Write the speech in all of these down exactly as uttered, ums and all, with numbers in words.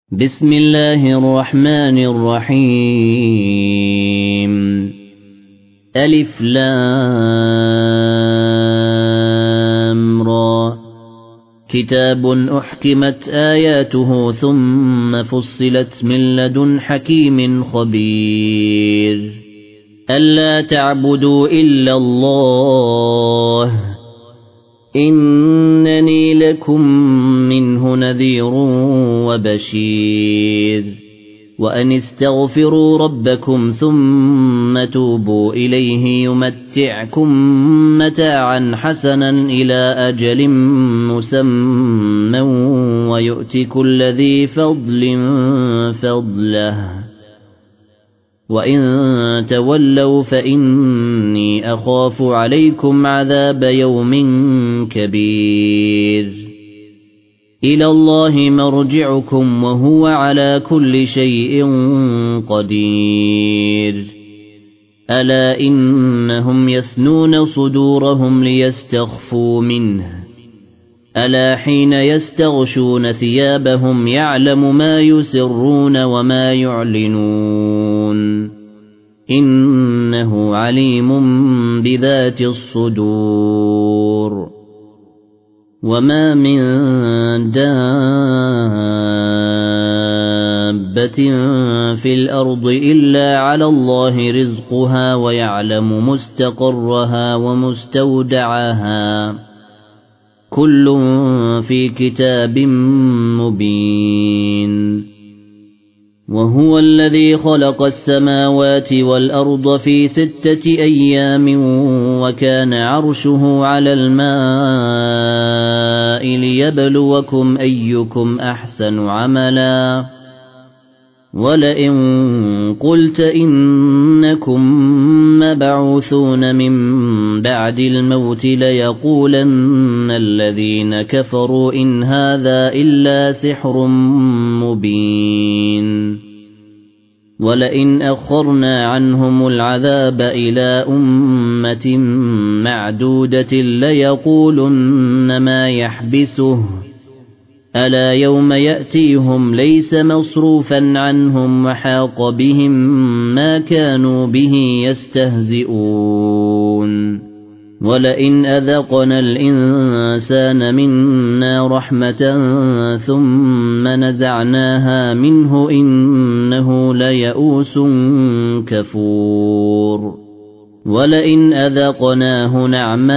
بسم الله الرحمن الرحيم ألف لام را كتاب أحكمت آياته ثم فصلت من لدن حكيم خبير ألا تعبدوا إلا الله إنني لكم منه نذير وبشير وأن استغفروا ربكم ثم توبوا إليه يمتعكم متاعا حسنا إلى أجل مسمى ويؤت كل ذي فضل فضله وإن تولوا فإني أخاف عليكم عذاب يوم كبير إلى الله مرجعكم وهو على كل شيء قدير ألا إنهم يثنون صدورهم ليستخفوا منه ألا حين يستغشون ثيابهم يعلم ما يسرون وما يعلنون إنه عليم بذات الصدور وما من دابة في الأرض إلا على الله رزقها ويعلم مستقرها ومستودعها كل في كتاب مبين وهو الذي خلق السماوات والأرض في ستة أيام وكان عرشه على الماء ليبلوكم أيكم أحسن عملا ولئن قلت إنكم مبعوثون من بعد الموت ليقولن الذين كفروا إن هذا إلا سحر مبين ولئن أخرنا عنهم العذاب إلى أمة معدودة ليقولن ما يحبسه ألا يوم يأتيهم ليس مصروفا عنهم وحاق بهم ما كانوا به يستهزئون ولئن أذقنا الإنسان منا رحمة ثم نزعناها منه إنه ليئوس كفور ولئن أذقناه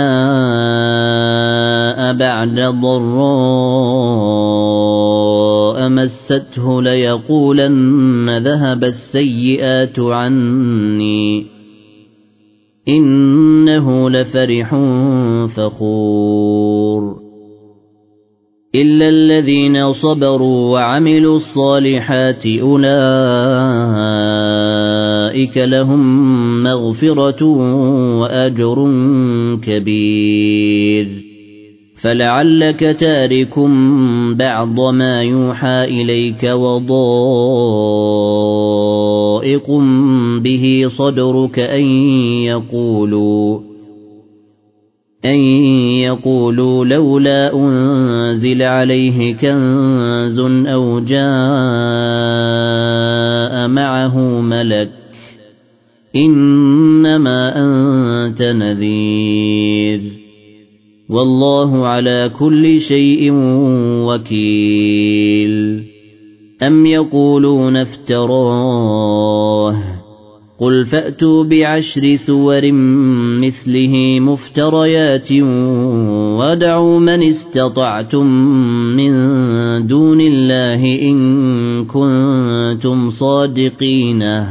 نعماء بعد ضراء مسته ليقولن ذهب السيئات عني إنه لفرح فخور إلا الذين صبروا وعملوا الصالحات أولئك لهم مغفرة وأجر كبير فلعلك تارك بعض ما يوحى إليك وضائق به صدرك أن يقولوا أن يقولوا لولا أنزل عليه كنز أو جاء معه ملك إنما أنت نذير والله على كل شيء وكيل أم يقولون افتراه قل فأتوا بعشر سور مثله مفتريات وادعوا من استطعتم من دون الله إن كنتم صادقين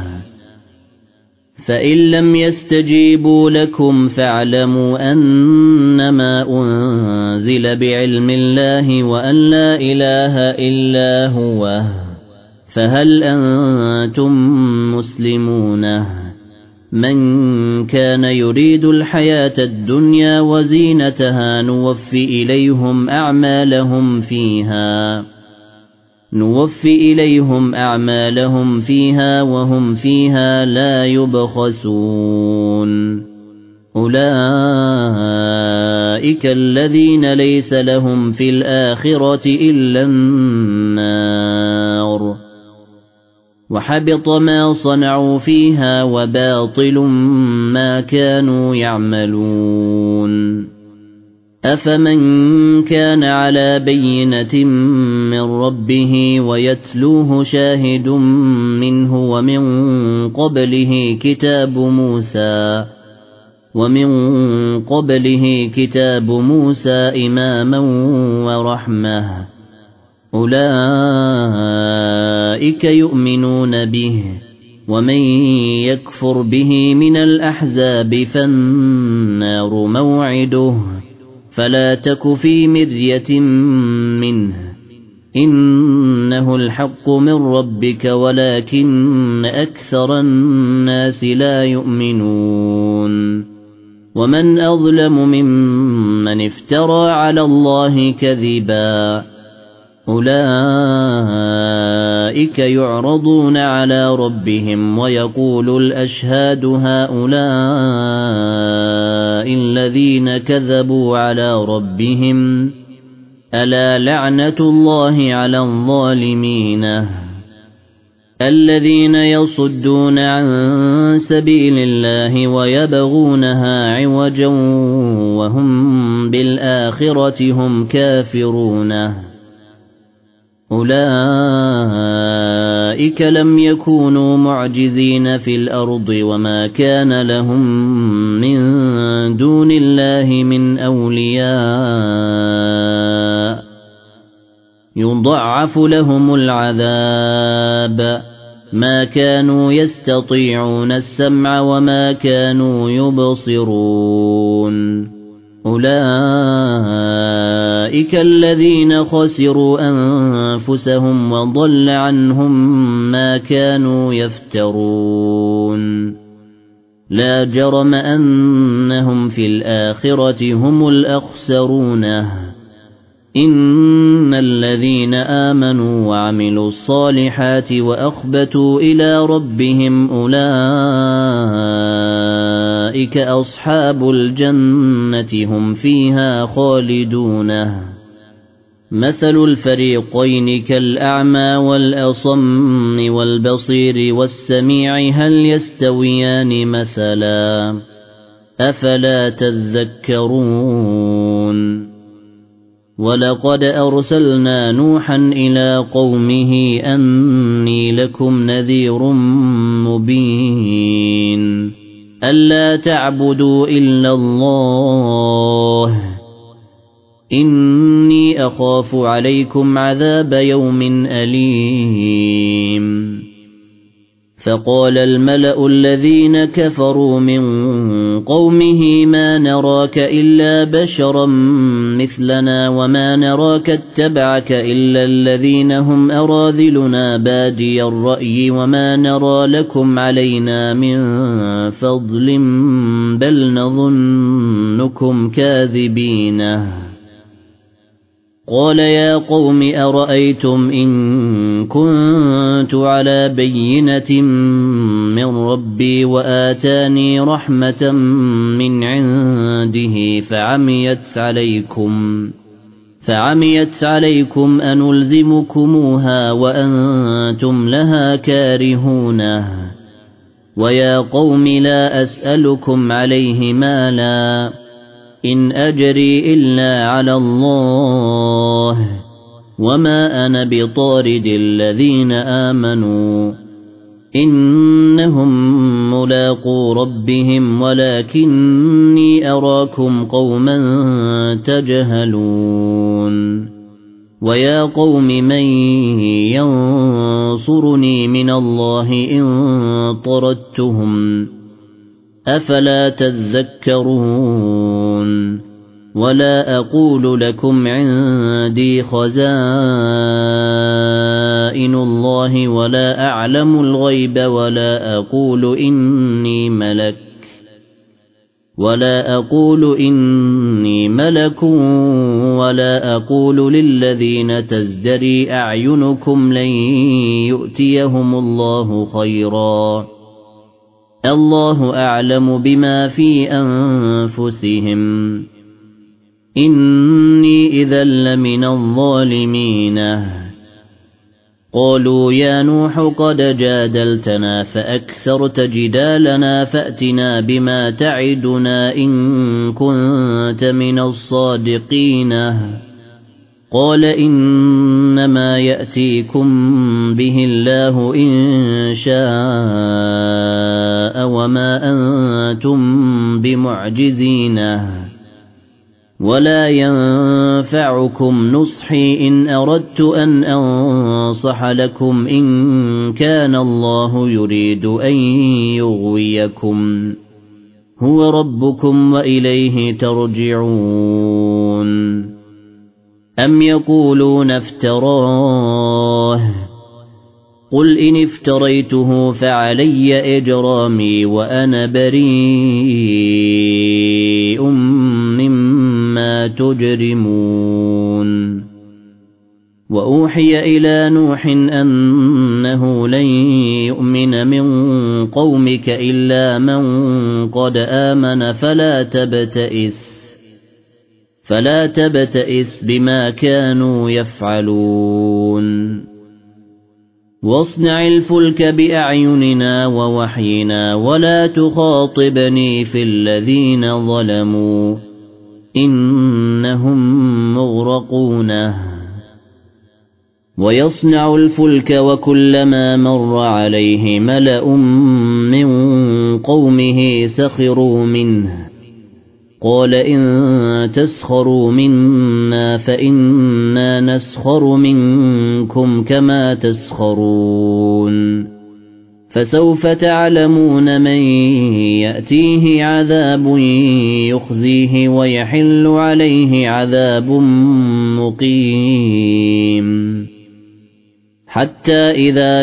فإن لم يستجيبوا لكم فاعلموا أنما أنزل بعلم الله وأن لا إله إلا هو فهل أنتم مسلمون من كان يريد الحياة الدنيا وزينتها نوفي إليهم أعمالهم فيها نوفي إليهم أعمالهم فيها وهم فيها لا يبخسون أولئك الذين ليس لهم في الآخرة إلا النار وحبط ما صنعوا فيها وباطل ما كانوا يعملون أفمن كان على بينة من ربه ويتلوه شاهد منه ومن قبله كتاب موسى ومن قبله كتاب موسى إماما ورحمة أولئك يؤمنون به ومن يكفر به من الأحزاب فالنار موعده فلا تك في مرية منه إنه الحق من ربك ولكن أكثر الناس لا يؤمنون ومن أظلم ممن افترى على الله كذبا أولئك يعرضون على ربهم ويقول الأشهاد هؤلاء الذين كذبوا على ربهم ألا لعنة الله على الظالمين الذين يصدون عن سبيل الله ويبغونها عوجا وهم بالآخرة هم كافرون أولئك لم يكونوا معجزين في الأرض وما كان لهم من دون الله من أولياء يضاعف لهم العذاب ما كانوا يستطيعون السمع وما كانوا يبصرون أولئك الذين خسروا أنفسهم وضل عنهم ما كانوا يفترون لا جرم أنهم في الآخرة هم الأخسرون إن الذين آمنوا وعملوا الصالحات وأخبتوا إلى ربهم أولئك أصحاب الجنة هم فيها خالدون مثل الفريقين كالأعمى والأصم والبصير والسميع هل يستويان مثلا أفلا تذكرون ولقد أرسلنا نوحا إلى قومه أني لكم نذير مبين ألا تعبدوا إلا الله إني أخاف عليكم عذاب يوم أليم فقال الملأ الذين كفروا من قومه ما نراك إلا بشرا مثلنا وما نراك اتبعك إلا الذين هم أراذلنا بادي الرأي وما نرى لكم علينا من فضل بل نظنكم كاذبين قال يا قوم أرأيتم إن كنت على بينة من ربي وآتاني رحمة من عنده فعميت عليكم فعميت عليكم أنلزمكموها وأنتم لها كارهون ويا قوم لا أسألكم عليه مالا إن أجري إلا على الله وما أنا بطارد الذين آمنوا إنهم ملاقو ربهم ولكني أراكم قوما تجهلون ويا قوم من ينصرني من الله إن طردتهم أفلا تذكرون ولا أقول لكم عندي خزائن الله ولا أعلم الغيب ولا أقول إني ملك ولا أقول إني ملك ولا أقول للذين تزدري أعينكم لن يؤتيهم الله خيرا الله أعلم بما في أنفسهم إني إذا لمن الظالمين قالوا يا نوح قد جادلتنا فأكثرت جدالنا فأتنا بما تعدنا إن كنت من الصادقين قال إنما يأتيكم به الله إن شاء وما أنتم بمعجزين ولا ينفعكم نصحي إن أردت أن أنصح لكم إن كان الله يريد أن يغويكم هو ربكم وإليه ترجعون أم يقولون افتراه قل إن افتريته فعلي إجرامي وأنا بريء مما تجرمون وأوحي إلى نوح أنه لن يؤمن من قومك إلا من قد آمن فلا تبتئس فلا تبتئس بما كانوا يفعلون واصنع الفلك بأعيننا ووحينا ولا تخاطبني في الذين ظلموا إنهم مغرقون ويصنع الفلك وكلما مر عليه ملأ من قومه سخروا منه قال إن تسخروا منا فإنا نسخر منكم كما تسخرون فسوف تعلمون من يأتيه عذاب يخزيه ويحل عليه عذاب مقيم حتى إذا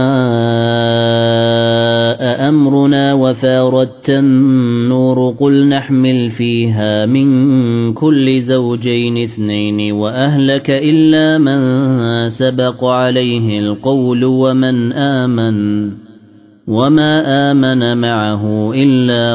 جاء أمرنا وفارت النور قل نحمل فيها من كل زوجين اثنين وأهلك إلا من سبق عليه القول ومن آمن وما آمن معه إلا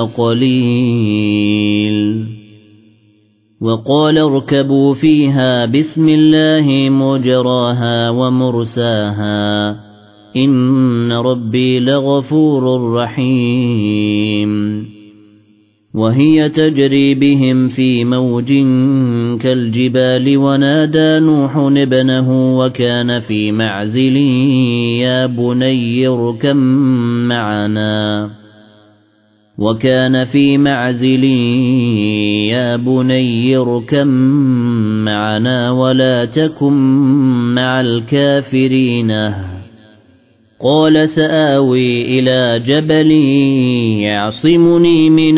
قليل وقال اركبوا فيها بسم الله مجراها ومرساها إن ربي لغفور رحيم وهي تجري بهم في موج كالجبال ونادى نوح ابنه وكان في معزل يا بني اركب معنا وكان في معزل يا بني اركب معنا ولا تكن مع الكافرين قال سآوي إلى جبل يعصمني من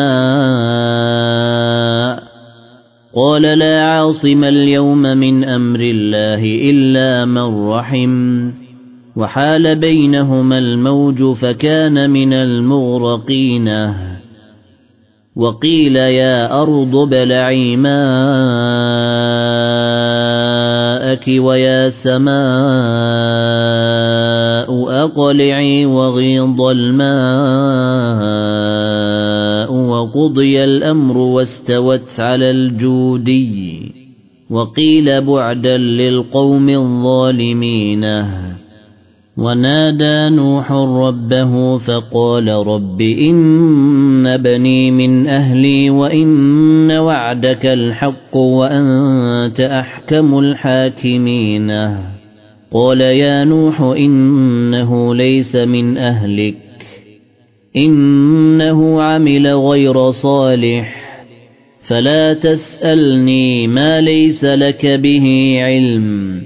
الماء قال لا عاصم اليوم من أمر الله إلا من رحم وحال بينهما الموج فكان من المغرقين وقيل يا أرض ابلعي ماءك ويا سماء أقلعي وغيض الماء وقضي الأمر واستوت على الجودي وقيل بعدا للقوم الظالمين ونادى نوح ربه فقال رب إن بني من أهلي وإن وعدك الحق وأنت أحكم الحاكمين قال يا نوح إنه ليس من أهلك إنه عمل غير صالح فلا تسألني ما ليس لك به علم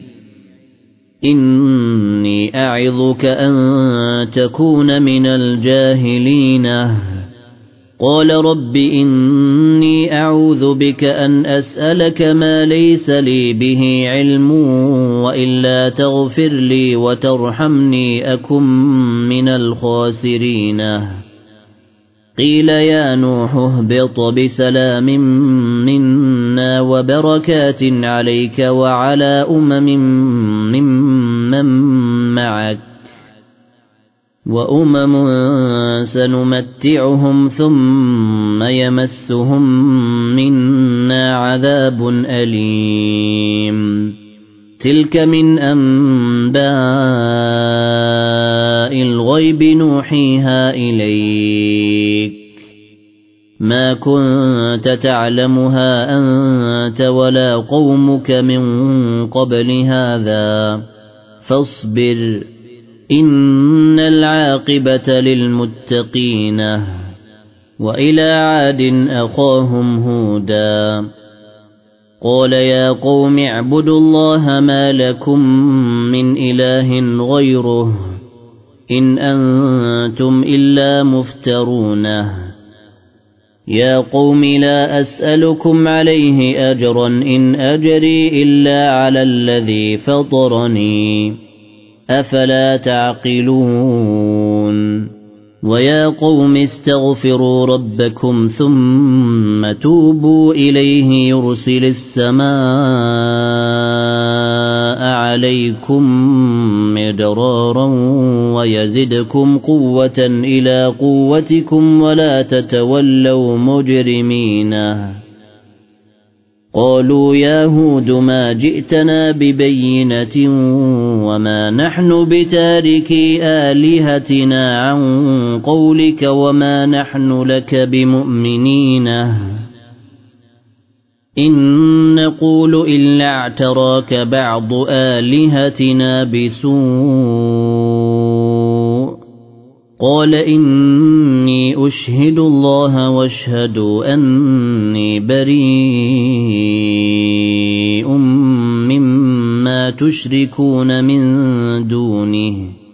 إني أعظك أن تكون من الجاهلين قال رب إني أعوذ بك أن أسألك ما ليس لي به علم وإلا تغفر لي وترحمني أكن من الخاسرين قيل يا نوح اهبط بسلام منا وبركات عليك وعلى أمم ممن معك وأمم سنمتعهم ثم يمسهم منا عذاب أليم تلك من أنباء الغيب نوحيها إليك ما كنت تعلمها أنت ولا قومك من قبل هذا فاصبر إن العاقبة للمتقين وإلى عاد أخاهم هودا قال يا قوم اعبدوا الله ما لكم من إله غيره إن أنتم إلا مفترونه يا قوم لا أسألكم عليه أجرا إن أجري إلا على الذي فطرني أفلا تعقلون ويا قوم استغفروا ربكم ثم توبوا إليه يرسل السماء عليكم مدرارا ويزدكم قوة إلى قوتكم ولا تتولوا مجرمين قالوا يا هود ما جئتنا ببينة وما نحن بتاركي آلهتنا عن قولك وما نحن لك بمؤمنين إن نقول إلا اعتراك بعض آلهتنا بسوء قال إني أشهد الله واشهدوا أني بريء مما تشركون من دونه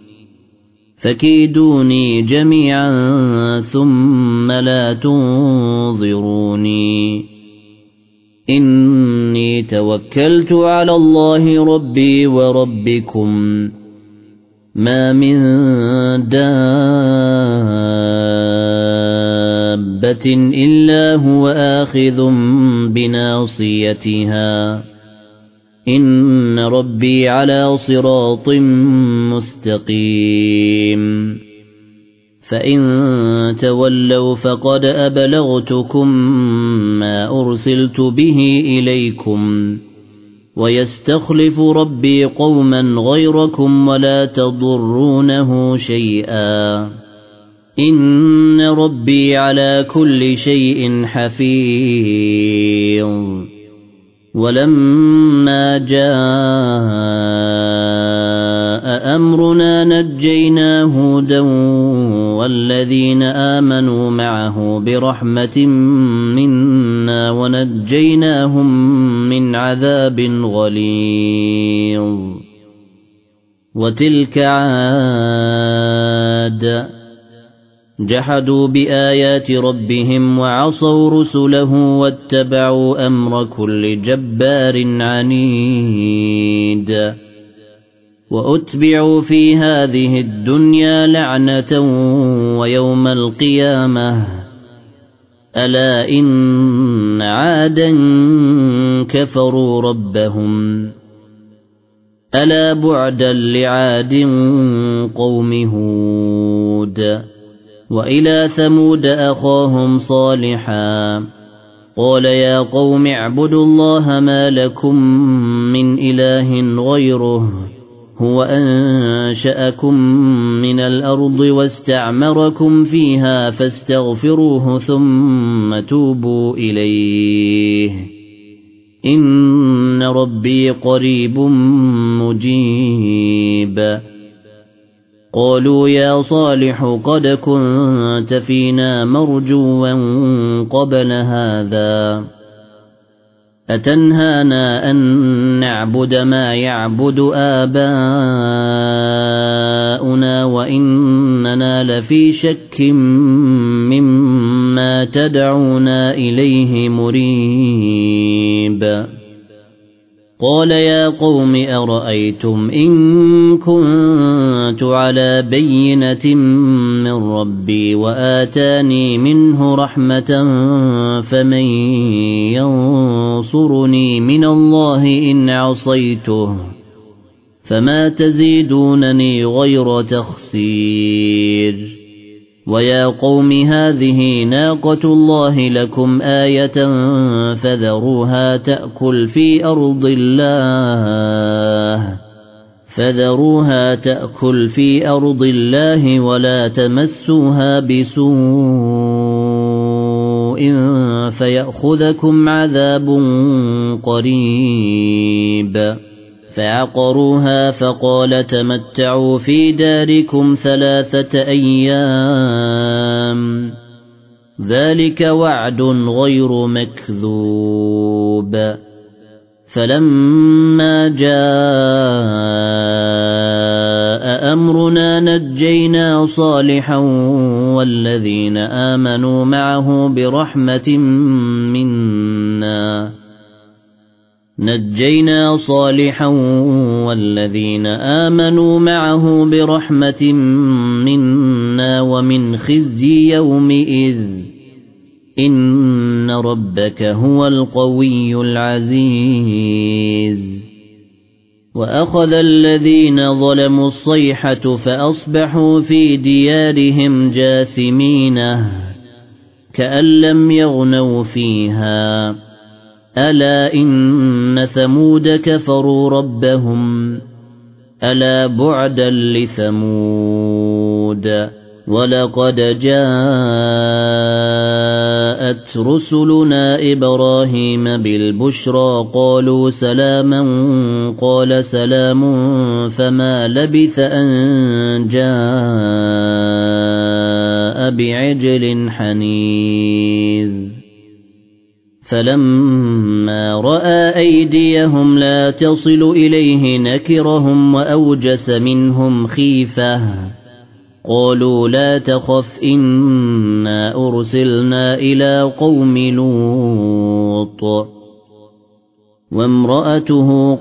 فكيدوني جميعا ثم لا تنظروني إني توكلت على الله ربي وربكم ما من دابة إلا هو آخذ بناصيتها إن ربي على صراط مستقيم فإن تولوا فقد أبلغتكم ما أرسلت به إليكم ويستخلف ربي قوما غيركم ولا تضرونه شيئا إن ربي على كل شيء حفيظ ولما جاء أمرنا نجينا هودا والذين آمنوا معه برحمة منا ونجيناهم من عذاب غليظ وتلك عاد جحدوا بآيات ربهم وعصوا رسله واتبعوا أمر كل جبار عنيد وأتبعوا في هذه الدنيا لعنة ويوم القيامة ألا إن عادا كفروا ربهم ألا بعدا لعاد قوم هود وإلى ثمود أخاهم صالحا قال يا قوم اعبدوا الله ما لكم من إله غيره هو أنشأكم من الأرض واستعمركم فيها فاستغفروه ثم توبوا إليه إن ربي قريب مجيب قالوا يا صالح قد كنت فينا مرجوا قبل هذا أتنهانا أن نعبد ما يعبد آباؤنا وإننا لفي شك مما تدعونا إليه مريب قال يا قوم أرأيتم إن كنت على بينة من ربي وآتاني منه رحمة فمن ينصرني من الله إن عصيته فما تزيدونني غير تخسير ويا قوم هذه ناقة الله لكم آية فذروها تأكل في أرض الله فذروها تأكل في أرض الله ولا تمسوها بسوء فيأخذكم عذاب قريب فعقروها فقال تمتعوا في داركم ثلاثة أيام ذلك وعد غير مكذوب فلما جاء أمرنا نجينا صالحا والذين آمنوا معه برحمة منا نجينا صالحا والذين آمنوا معه برحمة منا ومن خزي يومئذ إن ربك هو القوي العزيز وأخذ الذين ظلموا الصيحة فأصبحوا في ديارهم جاثمين كأن لم يغنوا فيها ألا إن ثمود كفروا ربهم ألا بعدا لثمود ولقد جاءت رسلنا إبراهيم بالبشرى قالوا سلاما قال سلام فما لبث أن جاء بعجل حنيذ فلما رأى أيديهم لا تصل إليه نكرهم وأوجس منهم خيفة قالوا لا تخف إنا أرسلنا إلى قوم لوط وامرأته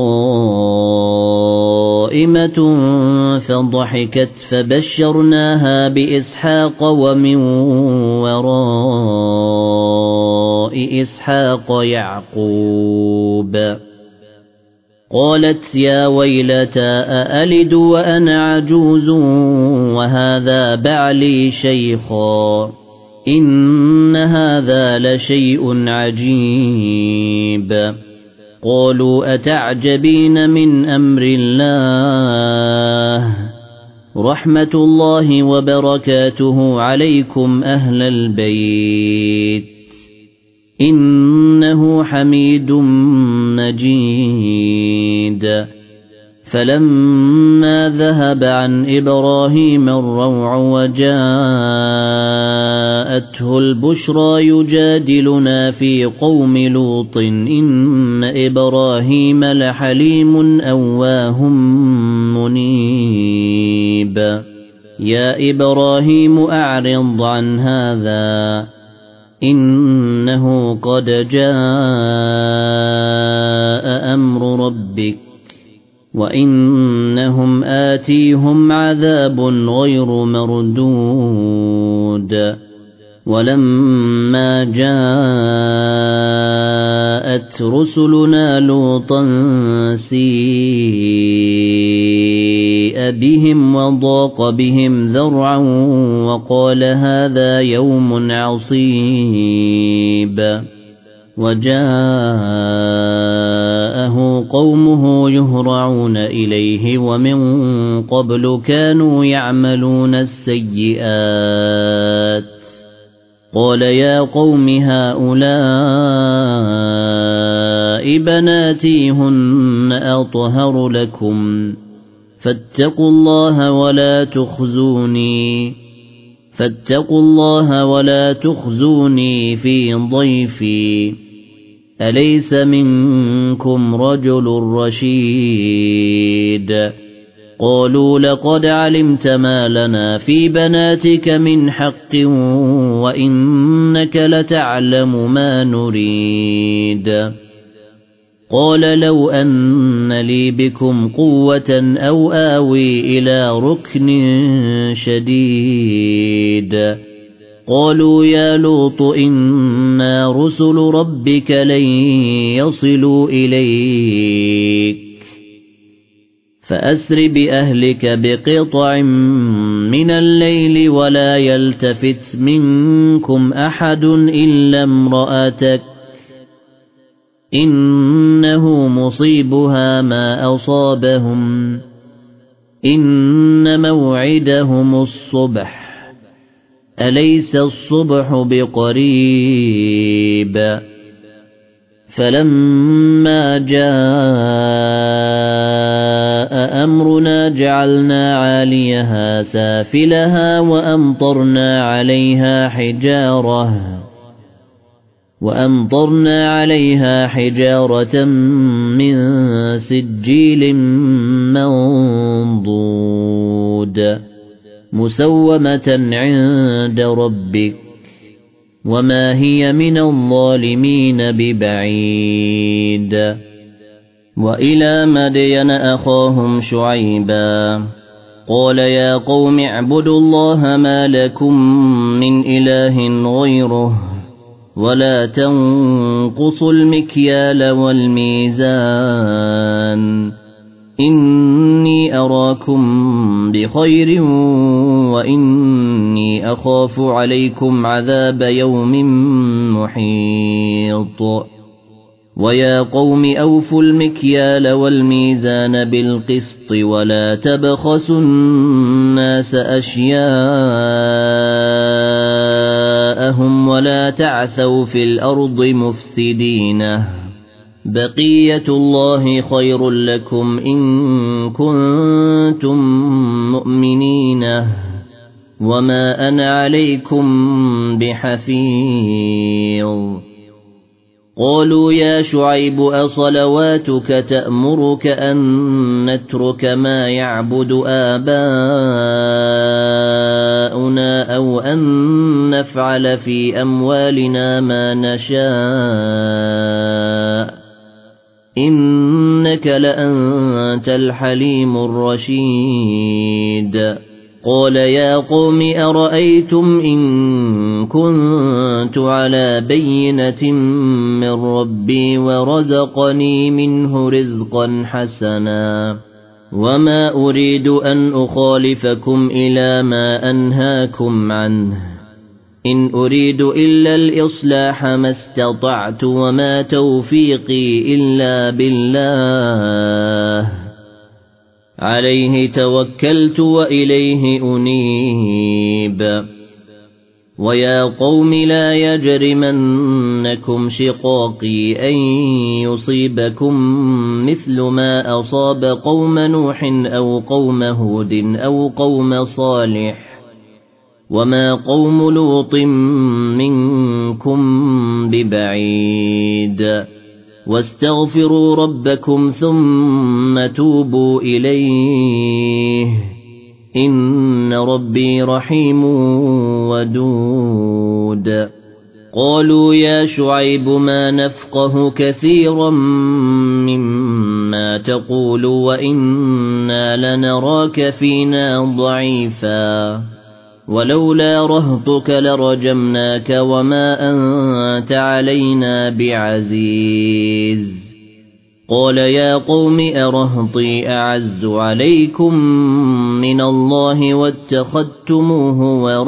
قائمة فضحكت فبشرناها بإسحاق ومن وراء إسحاق يعقوب قالت يا ويلتى أألد وأنا عجوز وهذا بعلي شيخا إن هذا لشيء عجيب قالوا أتعجبين من أمر الله رحمة الله وبركاته عليكم أهل البيت إنه حميد مجيد فلما ذهب عن إبراهيم الروع وجاءته البشرى يجادلنا في قوم لوط إن إبراهيم لحليم أواه منيب يا إبراهيم أعرض عن هذا إنه قد جاء أمر ربك وإنهم آتيهم عذاب غير مردود ولما جاءت رسلنا لوطا سيء بهم وضاق بهم ذرعا وقال هذا يوم عصيب وجاءه قومه يهرعون إليه ومن قبل كانوا يعملون السيئات قال يا قوم هؤلاء بناتي هن أطهر لكم فاتقوا الله ولا تخزوني فاتقوا الله ولا تخزوني في ضيفي أليس منكم رجل رشيد قالوا لقد علمت ما لنا في بناتك من حق وإنك لتعلم ما نريد قال لو أن لي بكم قوة أو آوي إلى ركن شديد قالوا يا لوط إنا رسل ربك لن يصلوا إليك فأسر بأهلك بقطع من الليل ولا يلتفت منكم أحد إلا امرأتك إنه مصيبها ما أصابهم إن موعدهم الصبح أليس الصبح بقريب فلما جاء أمرنا جعلنا عاليها سافلها وأمطرنا عليها حجارة وأمطرنا عليها حجارة من سجيل منضود مسومة عند ربك وما هي من الظالمين ببعيد وإلى مدين أخاهم شعيبا قال يا قوم اعبدوا الله ما لكم من إله غيره ولا تنقصوا المكيال والميزان إني أراكم بخير وإني أخاف عليكم عذاب يوم محيط ويا قوم أوفوا المكيال والميزان بالقسط ولا تبخسوا الناس أشياءهم ولا تعثوا في الأرض مفسدين بقية الله خير لكم إن كنتم مؤمنين وما أنا عليكم بحفيظ قالوا يا شعيب أصلواتك تأمرك أن نترك ما يعبد آباؤنا أو أن نفعل في أموالنا ما نشاء إنك لأنت الحليم الرشيد قال يا قوم أرأيتم إن كنت على بينة من ربي ورزقني منه رزقا حسنا وما أريد أن أخالفكم إلى ما أنهاكم عنه إن أريد إلا الإصلاح ما استطعت وما توفيقي إلا بالله عليه توكلت وإليه أنيب ويا قوم لا يجرمنكم شقاقي أن يصيبكم مثل ما أصاب قوم نوح أو قوم هود أو قوم صالح وما قوم لوط منكم ببعيد واستغفروا ربكم ثم توبوا إليه إن ربي رحيم ودود قالوا يا شعيب ما نفقه كثيرا مما تقول وإنا لنراك فينا ضعيفا ولولا رهطك لرجمناك وما أنت علينا بعزيز قال يا قوم أرهطي أعز عليكم من الله واتخذتموه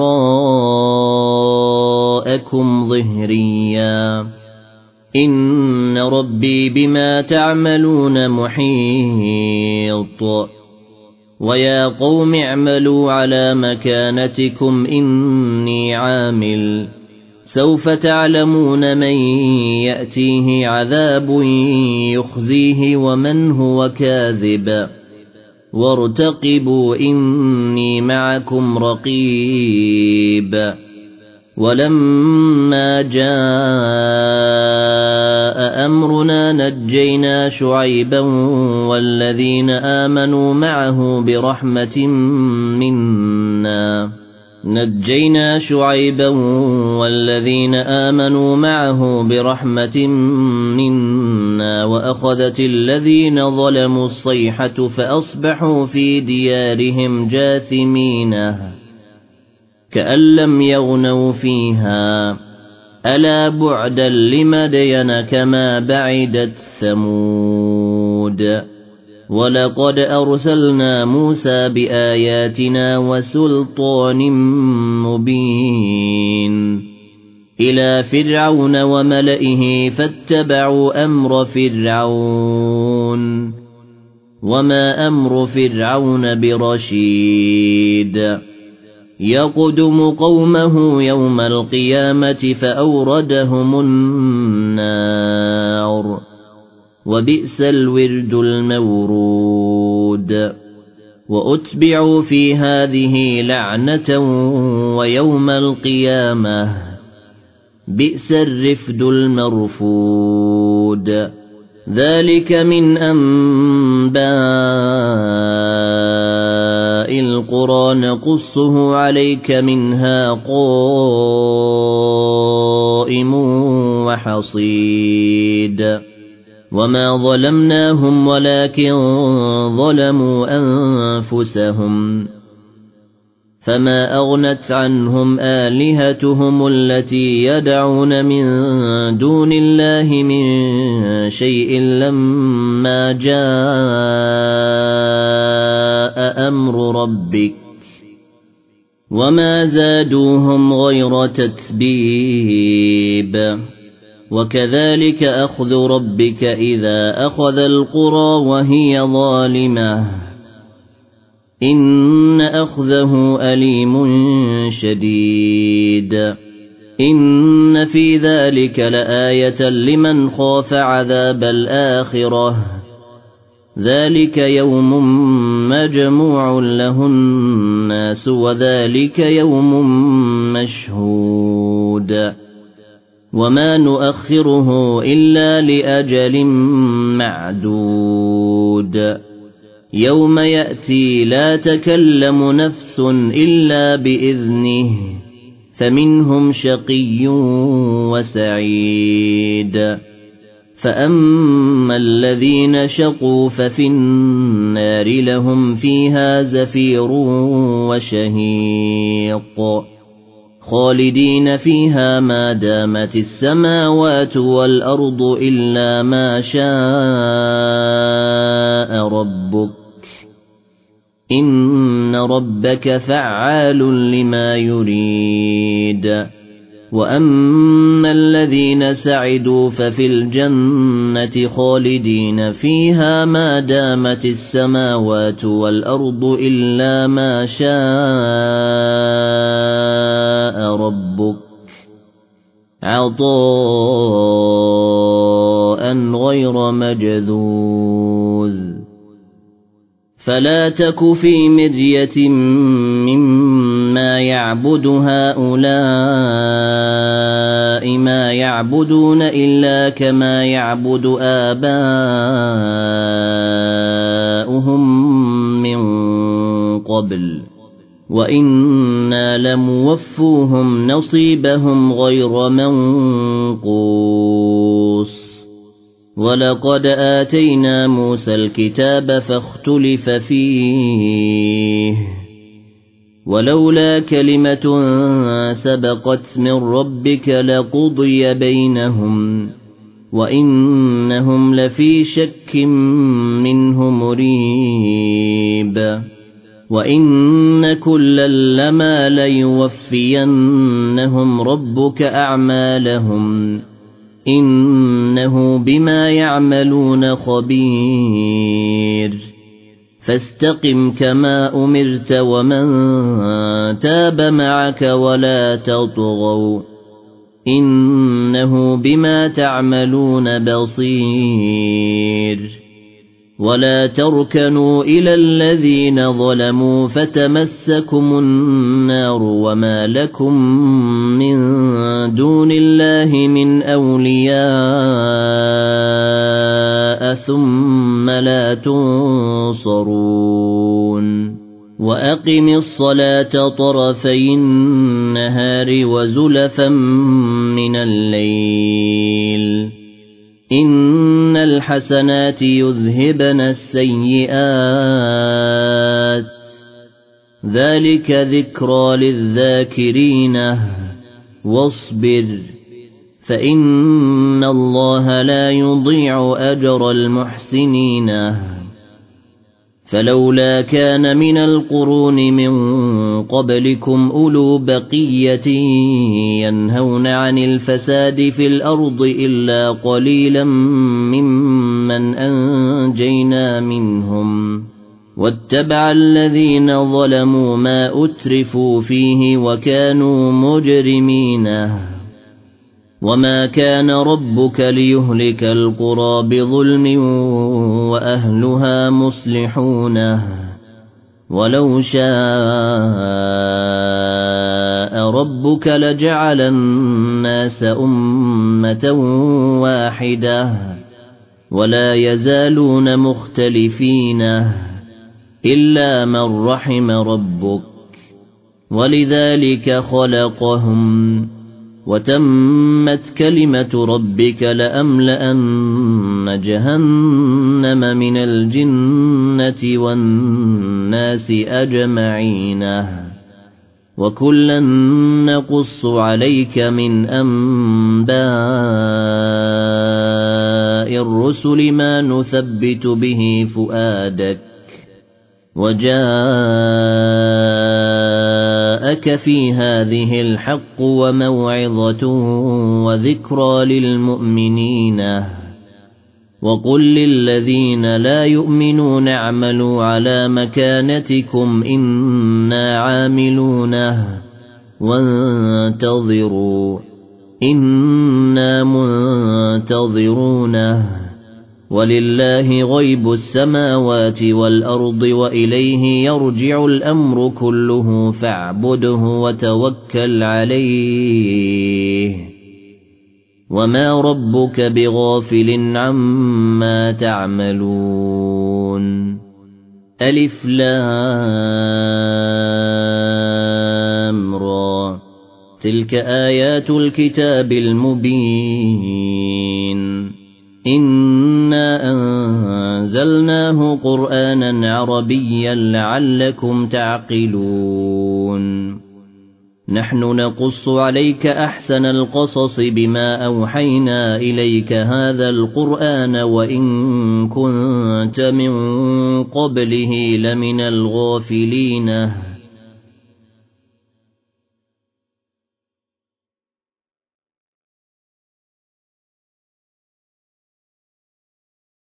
وراءكم ظهريا إن ربي بما تعملون محيط ويا قوم اعملوا على مكانتكم إني عامل سوف تعلمون من يأتيه عذاب يخزيه ومن هو كاذب وارتقبوا إني معكم رقيب ولما جاء أمرنا نجينا شعيبا والذين آمنوا معه برحمة منا نجينا شعيبا والذين آمنوا معه برحمة منا وأخذت الذين ظلموا الصيحة فأصبحوا في ديارهم جاثمين كأن لم يغنوا فيها ألا بعدا لمدين كما بعدت ثمود ولقد أرسلنا موسى بآياتنا وسلطان مبين إلى فرعون وملئه فاتبعوا أمر فرعون وما أمر فرعون برشيد يقدم قومه يوم القيامة فأوردهم النار وبئس الورد المورود وأتبعوا في هذه لعنة ويوم القيامة بئس الرفد المرفود ذلك من أنباء القرى نقصه عليك منها قائم وحصيد وما ظلمناهم ولكن ظلموا أنفسهم فما أغنت عنهم آلهتهم التي يدعون من دون الله من شيء لما جاء أمر ربك وما زادوهم غير تتبيب وكذلك أخذ ربك إذا أخذ القرى وهي ظالمة إن أخذه أليم شديد إن في ذلك لآية لمن خاف عذاب الآخرة ذلك يوم مجموع له الناس وذلك يوم مشهود وما نؤخره إلا لأجل معدود يوم يأتي لا تكلم نفس إلا بإذنه فمنهم شقي وسعيد فأما الذين شقوا ففي النار لهم فيها زفير وشهيق خالدين فيها ما دامت السماوات والأرض إلا ما شاء ربك إن ربك فعال لما يريد وأما الذين سعدوا ففي الجنة خالدين فيها ما دامت السماوات والأرض إلا ما شاء ربك عطاء غير مجذوذ فلا تك في مرية مما يعبد هؤلاء ما يعبدون إلا كما يعبد آباؤهم من قبل وإنا لموفوهم نصيبهم غير منقوص ولقد آتينا موسى الكتاب فاختلف فيه ولولا كلمة سبقت من ربك لقضي بينهم وإنهم لفي شك منه مريب وإن كلا لما ليوفينهم ربك أعمالهم إنه بما يعملون خبير فاستقم كما أمرت ومن تاب معك ولا تطغوا إنه بما تعملون بصير ولا تركنوا إلى الذين ظلموا فتمسكم النار وما لكم من دون الله من أولياء ثم لا تنصرون وأقم الصلاة طرفي النهار وزلفا من الليل إن الحسنات يذهبن السيئات ذلك ذكرى للذاكرين واصبر فإن الله لا يضيع أجر المحسنين فلولا كان من القرون من قبلكم أولو بقية ينهون عن الفساد في الأرض إلا قليلا ممن أنجينا منهم واتبع الذين ظلموا ما أترفوا فيه وكانوا مجرمين وما كان ربك ليهلك القرى بظلم وأهلها مصلحون ولو شاء ربك لجعل الناس أمة واحدة ولا يزالون مختلفين إلا من رحم ربك ولذلك خلقهم وتمت كلمة ربك لأملأن جهنم من الجنة والناس أجمعين وكلا نقص عليك من أنباء الرسل ما نثبت به فؤادك وجاءك في هذه الحق وموعظة وذكرى للمؤمنين وقل للذين لا يؤمنون اعملوا على مكانتكم إنا عاملون وانتظروا إنا منتظرون ولله غيب السماوات والأرض وإليه يرجع الأمر كله فاعبده وتوكل عليه وما ربك بغافل عما تعملون ألف لام را تلك آيات الكتاب المبين إنا أنزلناه قرآنا عربيا لعلكم تعقلون نحن نقص عليك أحسن القصص بما أوحينا إليك هذا القرآن وإن كنت من قبله لمن الغافلين